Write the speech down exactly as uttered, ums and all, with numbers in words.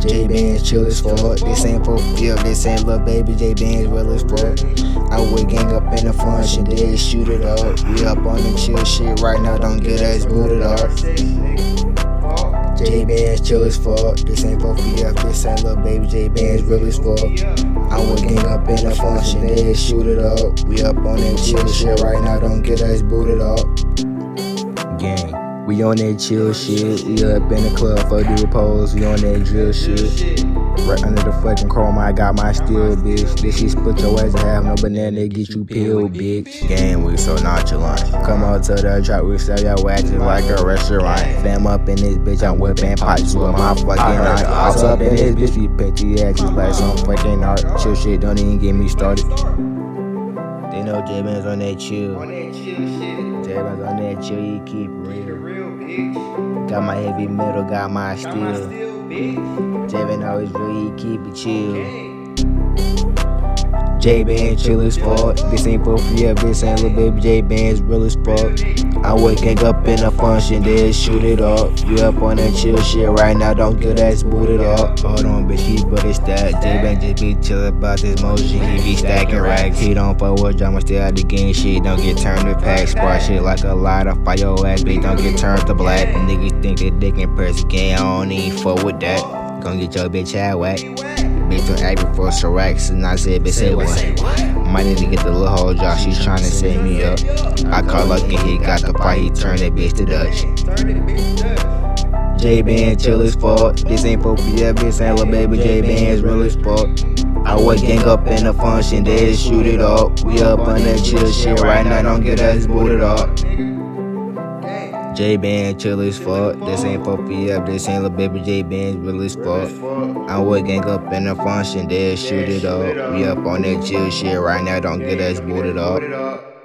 J-Bands chill as fuck. This ain't for flip, this ain't Lil Baby. J-Bands real as fuck. I would gang up in the function, then shoot it up. We up on the chill shit right now, don't get us booted up. J-Bands chill as fuck. This ain't for flip, this ain't Lil Baby. J-Bands real as fuck. I would gang up in the function, then shoot it up. We up on that chill shit right now, don't get us booted up. Gang. We on that chill shit, we up in the club for do pose, we on that drill shit. Right under the fucking chrome, I got my steel, bitch. This shit split your ass in half, no banana, get you peeled, bitch. Gang, we so nonchalant. Come on to the trap, we sell your ass like a restaurant. Fam up in this bitch, I'm whipping pots with my fucking art. House up in this bitch, we petty actions like some fucking art. Chill shit, don't even get me started. They know J-Bands on that chill. J-Bands on that chill, you keep it real. Got my heavy metal, got my steel. J-Bands always real, he keep it chill. J-Bands chill as fuck. This ain't for free, this ain't Lil Baby. J-Bands real as fuck. I would gang up in a function, then shoot it up. You up on that chill shit right now, don't get ass booted up. Hold on, bitch, he but it's that. J-Bands just be chill about this motion, he be stacking racks. He don't fuck with drama, still out the game shit, don't get turned to pack. Spark shit like a lighter, fire your ass, bitch, don't get turned to black. Niggas think that they can press again, I don't even fuck with that. Gon' get your bitch out whack. Bitch don't act before Sirac, and I said, bitch, say what? Might need to get the little hoe job, she's tryna set me up. I call lucky, he got the fight, he turned that bitch to Dutch. J-Bands chill as fuck. This ain't for P F, this ain't Lil Baby. J-Bands real as fuck. I would gang up in the function, then shoot it up. We up on that chill shit right now, don't get us booted up. J-Bands chill as fuck. This ain't for P F, this ain't Lil Baby. J-Bands real as fuck. I would gang up in the function, then shoot it up. We up on that chill shit right now, don't get us booted up.